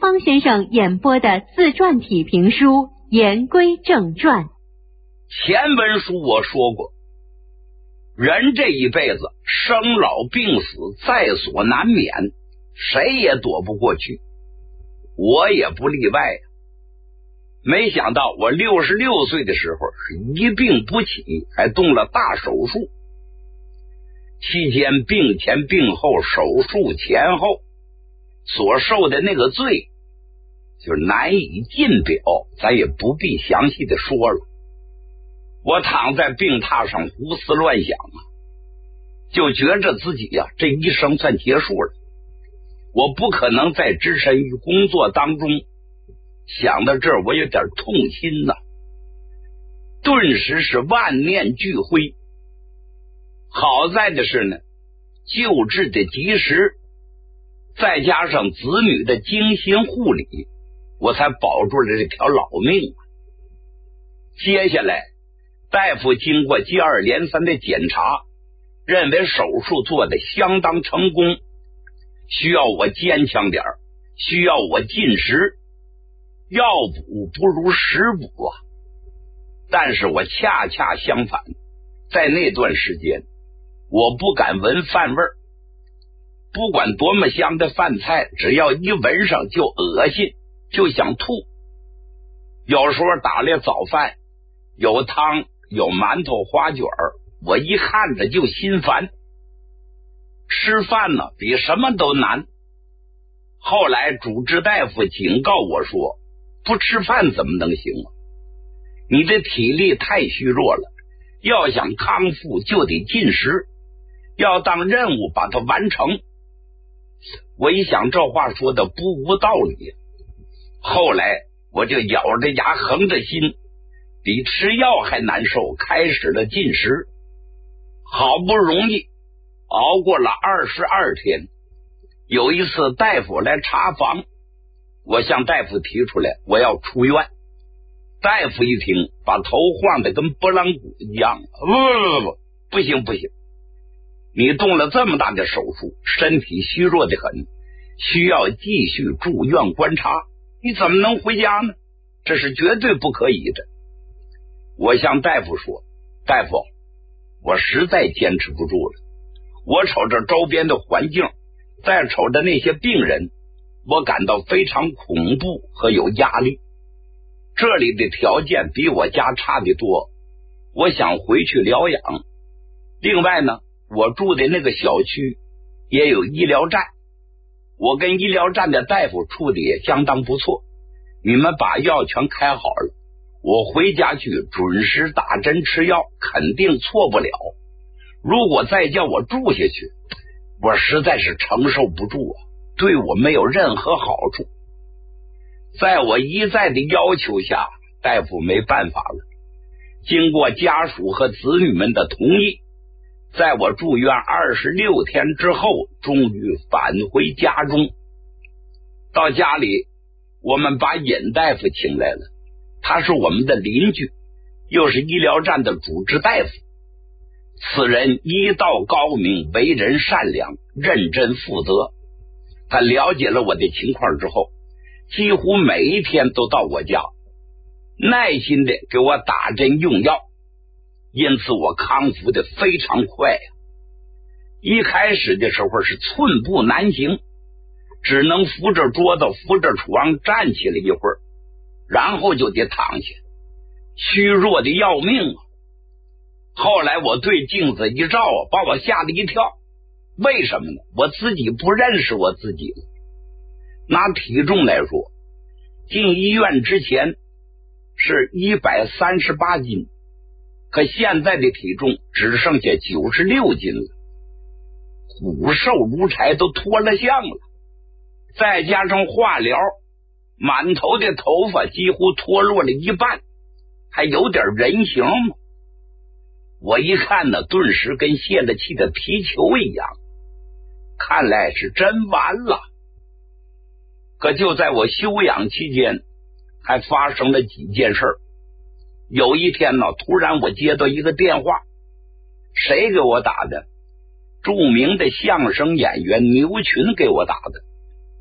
芳先生演播的自传体评书《言归正传》。 前文书我说过，人这一辈子生老病死在所难免，谁也躲不过去，我也不例外。没想到我66岁的时候是一病不起，还动了大手术。期间病前病后手术前后所受的那个罪就是难以尽表，咱也不必详细的说了。我躺在病榻上胡思乱想就觉着自己这一生算结束了，我不可能再置身于工作当中。想到这儿我有点痛心顿时是万念俱灰。好在的是呢，救治的及时，再加上子女的精心护理，我才保住了这条老命。接下来大夫经过接二连三的检查，认为手术做得相当成功，需要我坚强点，需要我进食，药补不如食补但是我恰恰相反，在那段时间我不敢闻饭味儿，不管多么香的饭菜，只要一闻上就恶心，就想吐。有时候打了早饭，有汤有馒头花卷我一看着就心烦。吃饭比什么都难。后来主治大夫警告我说，不吃饭怎么能行你的体力太虚弱了，要想康复就得进食，要当任务把它完成。我一想这话说的不无道理，后来我就咬着牙横着心，比吃药还难受，开始了进食。好不容易熬过了22天，有一次大夫来查房，我向大夫提出来我要出院。大夫一听，把头晃得跟拨浪鼓一样，不行，你动了这么大的手术，身体虚弱得很，需要继续住院观察，你怎么能回家呢？这是绝对不可以的。我向大夫说，大夫，我实在坚持不住了，我瞅着周边的环境，再瞅着那些病人，我感到非常恐怖和有压力。这里的条件比我家差得多，我想回去疗养。另外呢，我住的那个小区也有医疗站，我跟医疗站的大夫处的也相当不错，你们把药全开好了，我回家去准时打针吃药，肯定错不了。如果再叫我住下去，我实在是承受不住对我没有任何好处。在我一再的要求下，大夫没办法了，经过家属和子女们的同意，在我住院26天之后，终于返回家中。到家里，我们把尹大夫请来了，他是我们的邻居，又是医疗站的主治大夫。此人医道高明，为人善良，认真负责。他了解了我的情况之后，几乎每一天都到我家，耐心的给我打针用药，因此我康复的非常快一开始的时候是寸步难行，只能扶着桌子扶着床站起来一会儿，然后就得躺下，虚弱的要命后来我对镜子一照把我吓了一跳。为什么呢？我自己不认识我自己了。拿体重来说，进医院之前是138斤，可现在的体重只剩下96斤了，骨瘦如柴，都脱了相了。再加上化疗，满头的头发几乎脱落了一半，还有点人形吗？我一看呢，顿时跟泄了气的皮球一样，看来是真完了。可就在我休养期间，还发生了几件事。有一天呢，突然我接到一个电话，谁给我打的？著名的相声演员牛群给我打的。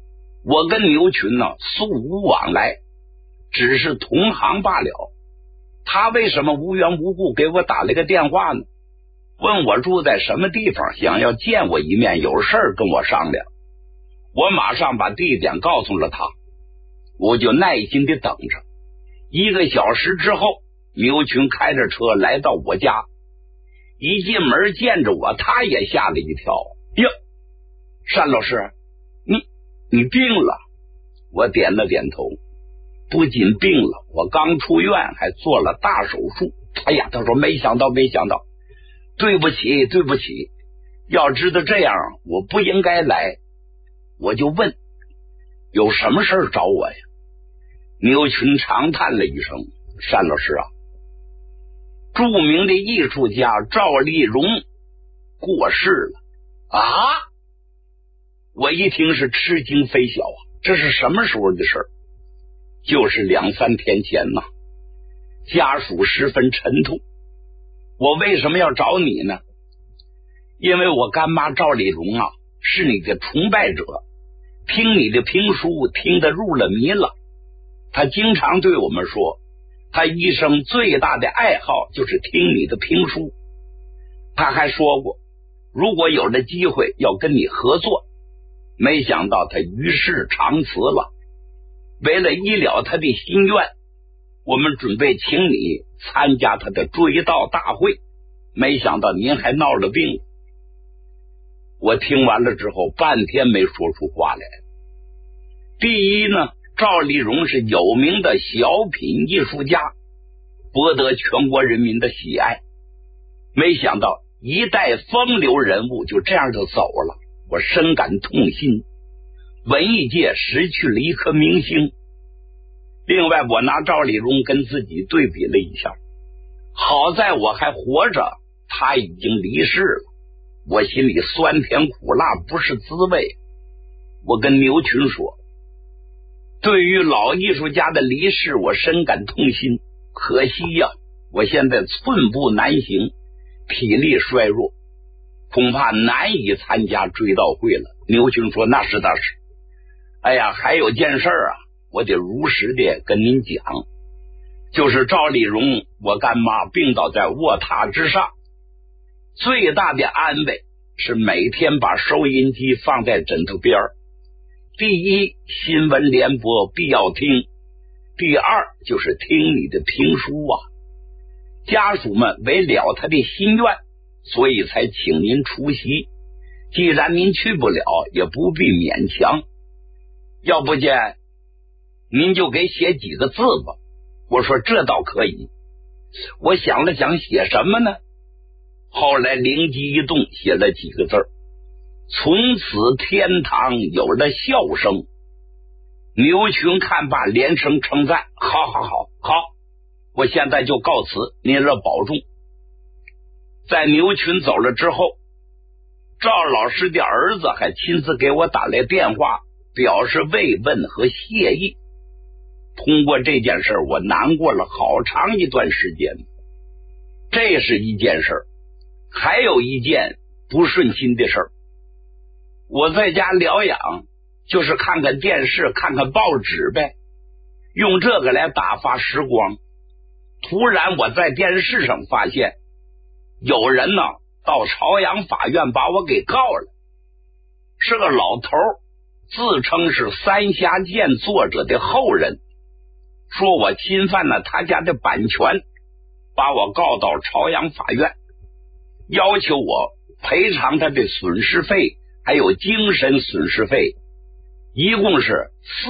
我跟牛群呢素无往来，只是同行罢了。他为什么无缘无故给我打了个电话呢？问我住在什么地方，想要见我一面，有事儿跟我商量。我马上把地点告诉了他，我就耐心的等着。1个小时之后，牛群开着车来到我家，一进门见着我，他也吓了一跳。哟，单老师，你病了？我点了点头。不仅病了，我刚出院还做了大手术。哎呀，他说没想到，对不起，要知道这样我不应该来。我就问有什么事儿找我呀？牛群长叹了一声，单老师啊，著名的艺术家赵丽蓉过世了啊！我一听是吃惊非小啊，这是什么时候的事儿？就是2、3天前呐。家属十分沉痛。我为什么要找你呢？因为我干妈赵丽蓉啊是你的崇拜者，听你的评书听得入了迷了。他经常对我们说，他一生最大的爱好就是听你的评书。他还说过，如果有了机会要跟你合作，没想到他于世长辞了。为了医了他的心愿，我们准备请你参加他的追悼大会，没想到您还闹了病。我听完了之后半天没说出话来。第一呢，赵丽蓉是有名的小品艺术家，博得全国人民的喜爱，没想到一代风流人物就这样就走了，我深感痛心。文艺界失去了一颗明星。另外，我拿赵丽蓉跟自己对比了一下，好在我还活着，他已经离世了，我心里酸甜苦辣不是滋味。我跟牛群说，对于老艺术家的离世，我深感痛心。可惜呀，我现在寸步难行，体力衰弱，恐怕难以参加追悼会了。牛群说，那是。哎呀，还有件事啊，我得如实的跟您讲，就是赵丽蓉我干妈病倒在卧榻之上，最大的安慰是每天把收音机放在枕头边。第一，新闻联播必要听；第二，就是听你的评书啊。家属们为了他的心愿，所以才请您出席。既然您去不了，也不必勉强。要不见您就给写几个字吧。我说这倒可以。我想了想，写什么呢？后来灵机一动，写了几个字儿：从此天堂有了笑声。牛群看罢连声称赞，好，我现在就告辞，您了保重。在牛群走了之后，赵老师的儿子还亲自给我打来电话，表示慰问和谢意。通过这件事，我难过了好长一段时间。这是一件事，还有一件不顺心的事。我在家疗养，就是看看电视，看看报纸呗，用这个来打发时光。突然我在电视上发现，有人呢到朝阳法院把我给告了。是个老头，自称是三峡剑作者的后人，说我侵犯了他家的版权，把我告到朝阳法院，要求我赔偿他的损失费还有精神损失费，一共是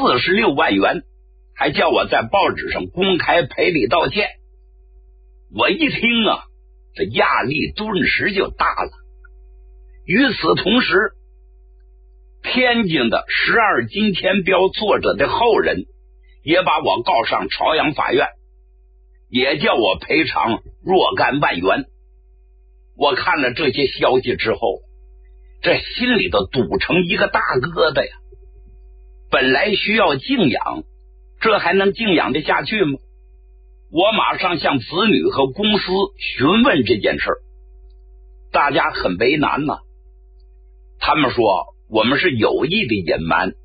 46万元，还叫我在报纸上公开赔礼道歉。我一听啊，这压力顿时就大了。与此同时，天津的12金钱镖作者的后人也把我告上朝阳法院，也叫我赔偿若干万元。我看了这些消息之后，这心里头堵成一个大疙瘩呀。本来需要静养，这还能静养得下去吗？我马上向子女和公司询问这件事，大家很为难呐。他们说我们是有意的隐瞒，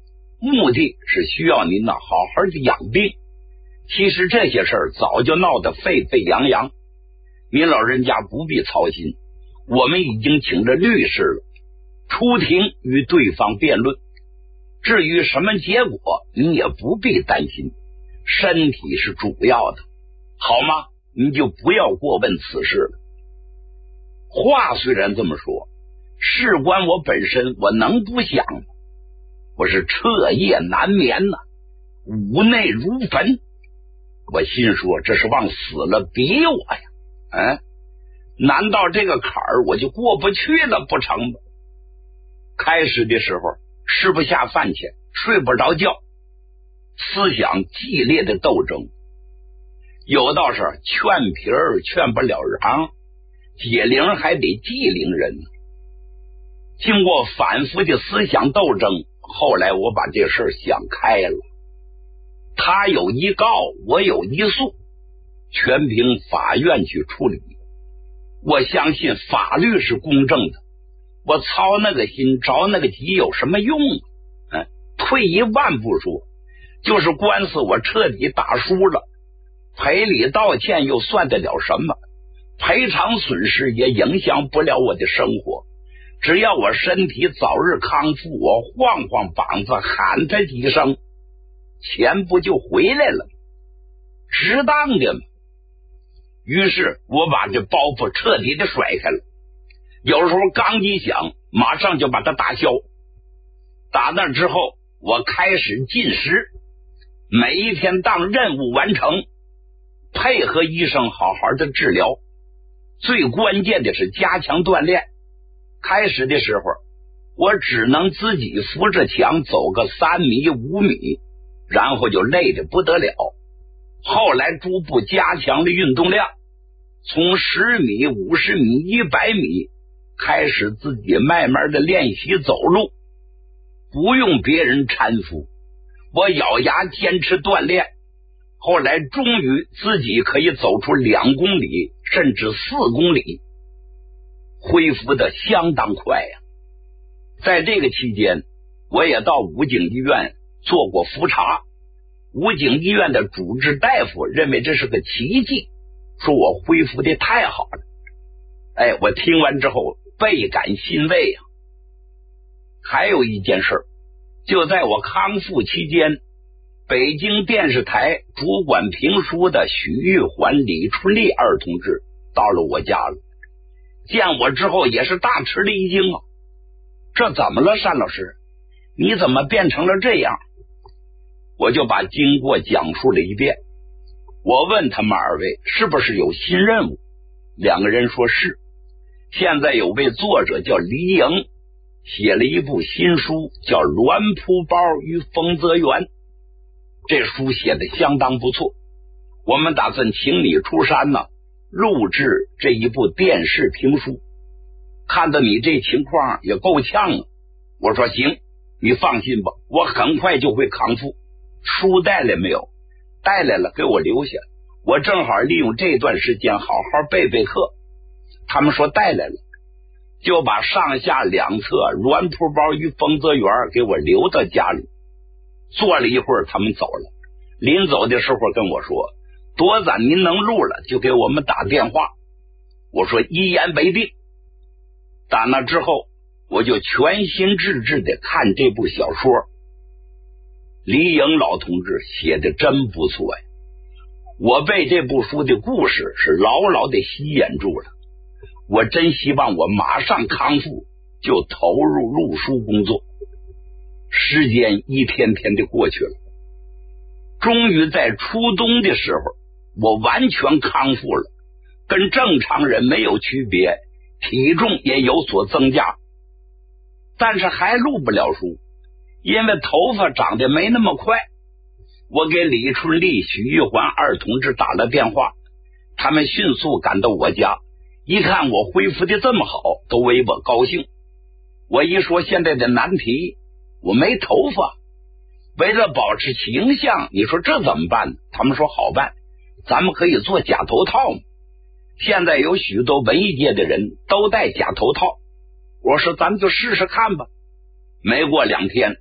目的是需要您呢好好的养病。其实这些事儿早就闹得沸沸扬扬，您老人家不必操心，我们已经请了律师了，出庭与对方辩论。至于什么结果，你也不必担心，身体是主要的，好吗？你就不要过问此事了。话虽然这么说，事关我本身，我能不想吗？我是彻夜难眠呐，五内如焚。我心说这是往死了逼我呀，难道这个坎儿我就过不去了不成吗？开始的时候吃不下饭钱，睡不着觉，思想激烈的斗争，有道是劝皮儿劝不了瓤，解铃还得系铃人。经过反复的思想斗争，后来我把这事想开了，他有一告，我有一诉，全凭法院去处理。我相信法律是公正的，我操那个心着那个急有什么用啊？退一万步说，就是官司我彻底打输了，赔礼道歉又算得了什么？赔偿损失也影响不了我的生活，只要我身体早日康复，我晃晃膀子喊他几声，钱不就回来了？值当的嘛。于是我把这包袱彻底的甩开了，有时候刚一想，马上就把它打消。打那之后，我开始进食，每一天当任务完成，配合医生好好的治疗。最关键的是加强锻炼。开始的时候，我只能自己扶着墙走个3米5米，然后就累得不得了。后来逐步加强了运动量，从10米、50米、100米开始自己慢慢的练习走路，不用别人搀扶，我咬牙坚持锻炼。后来终于自己可以走出2公里甚至4公里，恢复的相当快呀。在这个期间，我也到武警医院做过复查，武警医院的主治大夫认为这是个奇迹，说我恢复的太好了。我听完之后倍感欣慰呀。还有一件事，就在我康复期间，北京电视台主管评书的许玉环、李春丽二同志到了我家了，见我之后也是大吃了一惊啊！这怎么了，单老师？你怎么变成了这样？我就把经过讲述了一遍。我问他们2位是不是有新任务，2个人说是。现在有位作者叫黎莹，写了一部新书叫《栾铺包与丰泽园》，这书写的相当不错，我们打算请你出山呢，录制这一部电视评书。看到你这情况也够呛了，我说行，你放心吧，我很快就会康复。书带来没有？带来了，给我留下，我正好利用这段时间好好备备课。他们说带来了，就把上下2册《栾铺包与丰泽园》给我留到家里。坐了一会儿，他们走了。临走的时候跟我说，多攒您能录了就给我们打电话。我说一言为定。打那之后，我就全心致志的看这部小说。黎莹老同志写的真不错呀，我被这部书的故事是牢牢的吸引住了。我真希望我马上康复就投入录书工作。时间一天天的过去了，终于在初冬的时候，我完全康复了，跟正常人没有区别，体重也有所增加，但是还录不了书，因为头发长得没那么快。我给李春丽、许玉环二同志打了电话，他们迅速赶到我家，一看我恢复的这么好，都为我高兴。我一说现在的难题，我没头发，为了保持形象，你说这怎么办呢？他们说好办，咱们可以做假头套嘛。现在有许多文艺界的人都戴假头套，我说咱们就试试看吧。没过2天，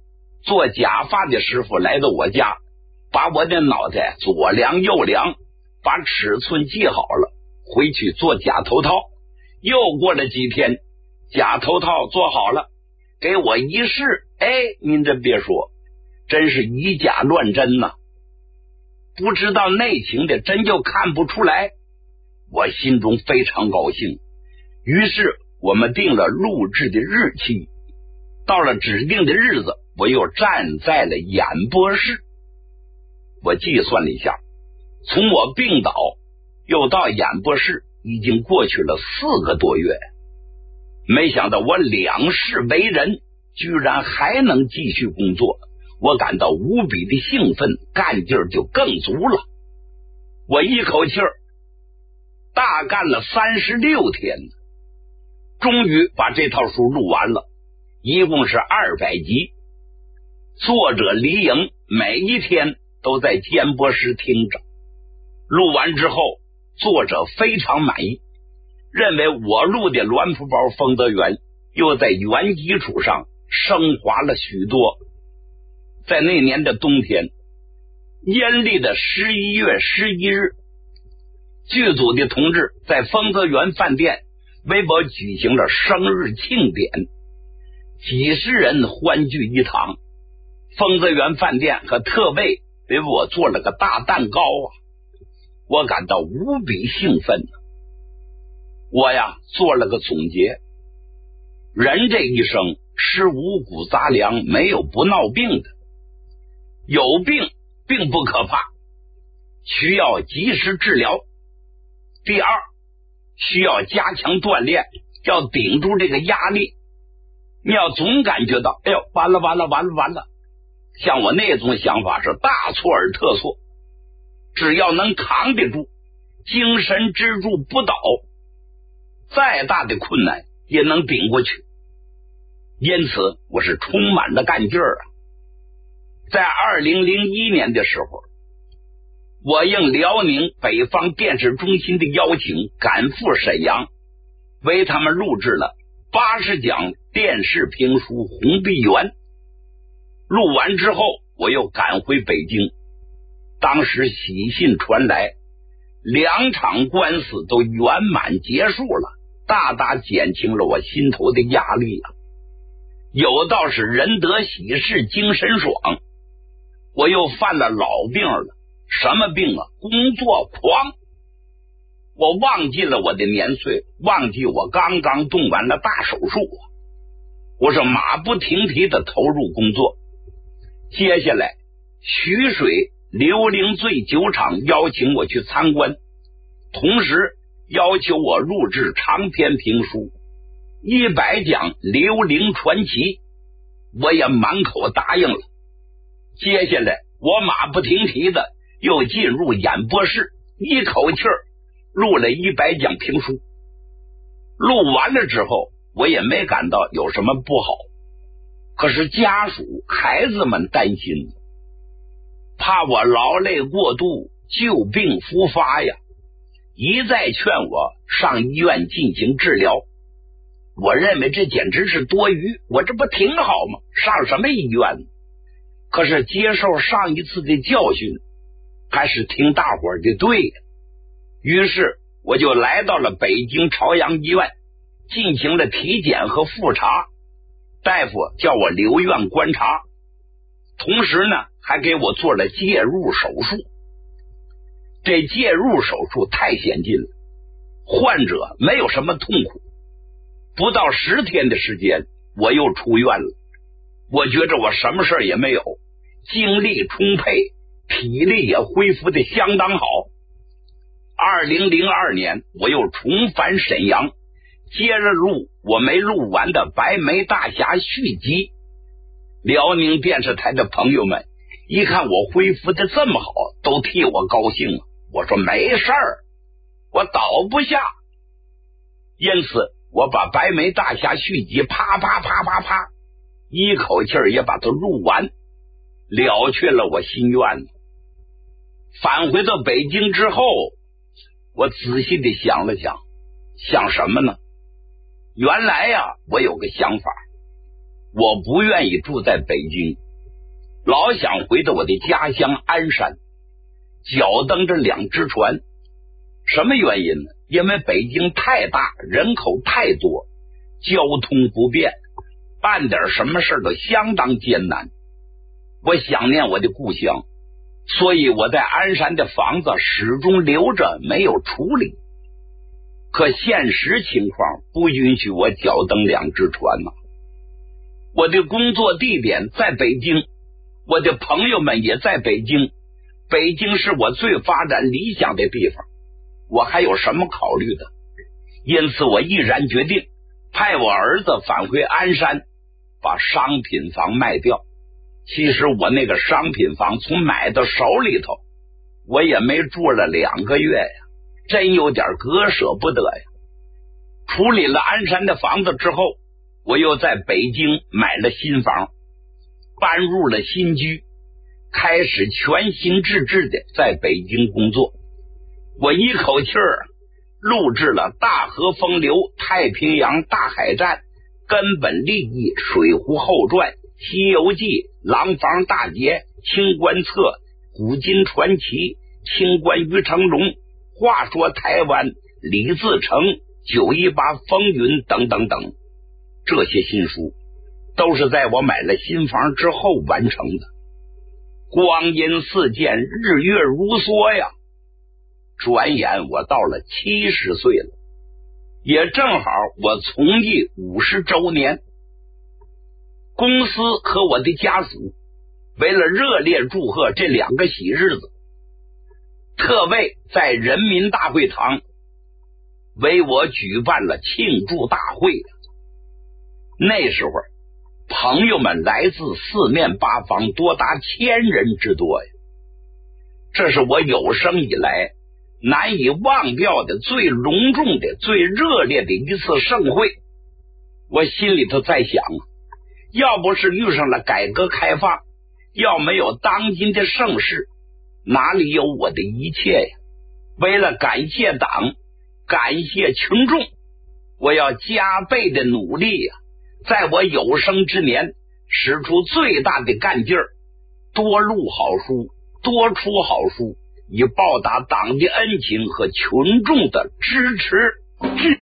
做假发的师傅来到我家，把我的脑袋左量右量，把尺寸记好了，回去做假头套。又过了几天，假头套做好了，给我一试，您真别说，真是以假乱真呐！不知道内情的真就看不出来。我心中非常高兴，于是我们定了录制的日期。到了指定的日子，我又站在了演播室。我计算了一下，从我病倒又到演播室已经过去了4个多月，没想到我两世为人，居然还能继续工作，我感到无比的兴奋，干劲儿就更足了。我一口气儿大干了36天，终于把这套书录完了，一共是200集。作者黎莹每一天都在监播室听着，录完之后作者非常满意，认为我录的栾福包丰德园又在原基础上升华了许多。在那年的冬天，阴历的11月11日，剧组的同志在丰德园饭店为我举行了生日庆典，几十人欢聚一堂。丰德园饭店和特卫为我做了个大蛋糕啊，我感到无比兴奋。我呀做了个总结，人这一生吃五谷杂粮，没有不闹病的。有病并不可怕，需要及时治疗。第二，需要加强锻炼，要顶住这个压力。你要总感觉到完了，像我那种想法是大错而特错。只要能扛得住，精神支柱不倒，再大的困难也能顶过去。因此我是充满了干劲儿啊。在2001年的时候，我应辽宁北方电视中心的邀请，赶赴沈阳，为他们录制了80讲电视评书《红碧园》。录完之后，我又赶回北京。当时喜讯传来，2场官司都圆满结束了，大大减轻了我心头的压力啊。有道是人得喜事精神爽，我又犯了老病了。什么病啊？工作狂。我忘记了我的年岁，忘记我刚刚动完了大手术，我是马不停蹄的投入工作。接下来徐水刘伶醉酒厂邀请我去参观，同时要求我录制长篇评书100讲刘伶传奇，我也满口答应了。接下来我马不停蹄的又进入演播室，一口气儿录了100讲评书。录完了之后，我也没感到有什么不好，可是家属孩子们担心，怕我劳累过度，旧病复发呀，一再劝我上医院进行治疗。我认为这简直是多余，我这不挺好吗？上什么医院呢？可是接受上一次的教训，还是听大伙儿的对的。于是我就来到了北京朝阳医院，进行了体检和复查。大夫叫我留院观察，同时呢还给我做了介入手术。这介入手术太先进了，患者没有什么痛苦，不到10天的时间我又出院了。我觉着我什么事也没有，精力充沛，体力也恢复的相当好。2002年我又重返沈阳，接着录我没录完的白眉大侠续集。辽宁电视台的朋友们一看我恢复的这么好，都替我高兴了。我说没事儿，我倒不下。因此我把白眉大侠续集啪一口气儿也把它录完，了却了我心愿。返回到北京之后，我仔细的想了想，想什么呢？原来呀，我有个想法，我不愿意住在北京， 老想回到我的家乡鞍山，脚蹬着2只船。什么原因呢？因为北京太大，人口太多，交通不便，办点什么事都相当艰难。我想念我的故乡，所以我在鞍山的房子始终留着，没有处理。可现实情况不允许我脚蹬2只船呐。我的工作地点在北京，我的朋友们也在北京，北京是我最发展理想的地方，我还有什么考虑的？因此我毅然决定派我儿子返回鞍山，把商品房卖掉。其实我那个商品房从买到手里头，我也没住了2个月呀，真有点割舍不得呀。处理了鞍山的房子之后，我又在北京买了新房，搬入了新居，开始全心致志的在北京工作。我一口气录制了《大河风流》《太平洋大海战》《根本利益》《水浒后传》《西游记》《廊坊大捷》《清官侧》《古今传奇》《清官于成龙》《话说台湾》《李自成》《918风云》等等等。这些新书都是在我买了新房之后完成的。光阴似箭，日月如梭呀，转眼我到了70岁了，也正好我从艺50周年。公司和我的家属为了热烈祝贺这2个喜日子，特为在人民大会堂为我举办了庆祝大会。那时候朋友们来自4面8方，多达1000人之多呀。这是我有生以来难以忘掉的最隆重的最热烈的一次盛会。我心里头在想，要不是遇上了改革开放，要没有当今的盛世，哪里有我的一切呀？为了感谢党，感谢群众，我要加倍的努力呀，在我有生之年使出最大的干劲儿，多录好书，多出好书，以报答党的恩情和群众的支持。